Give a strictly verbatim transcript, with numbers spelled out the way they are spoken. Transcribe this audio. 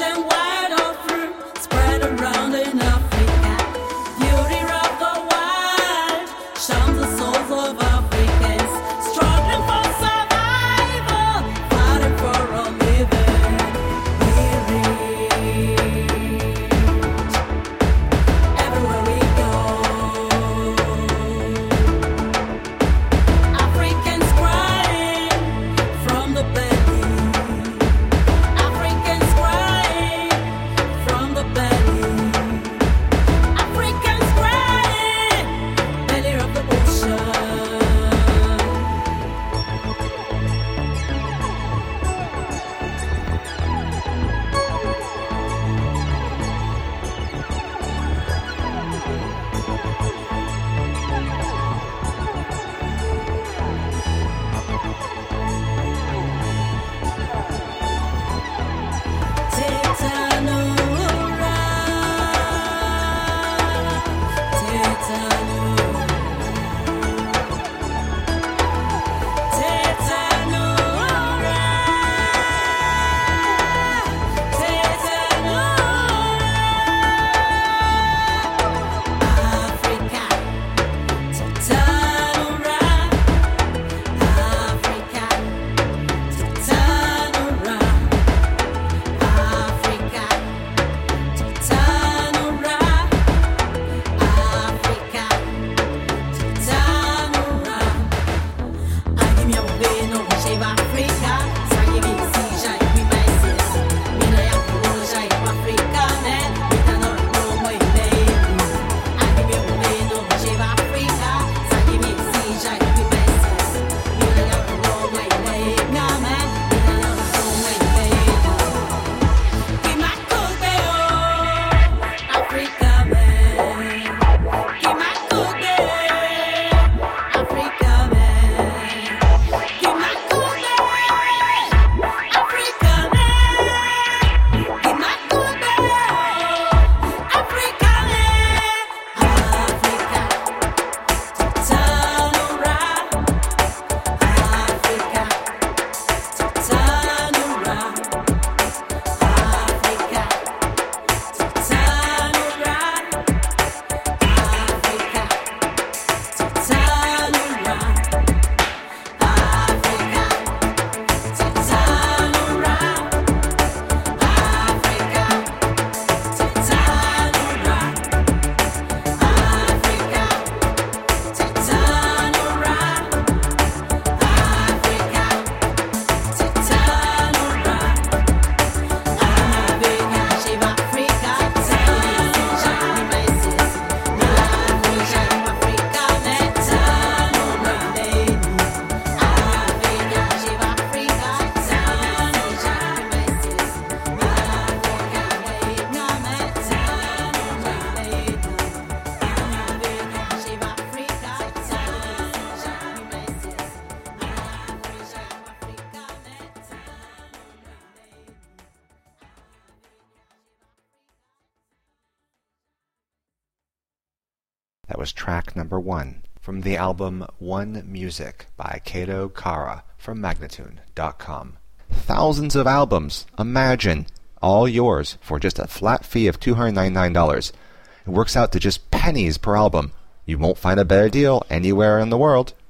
That was track number one from the album One Music by Kato Kara from Magnatune dot com. Thousands of albums, imagine, all yours for just a flat fee of two hundred ninety-nine dollars. It works out to just pennies per album. You won't find a better deal anywhere in the world.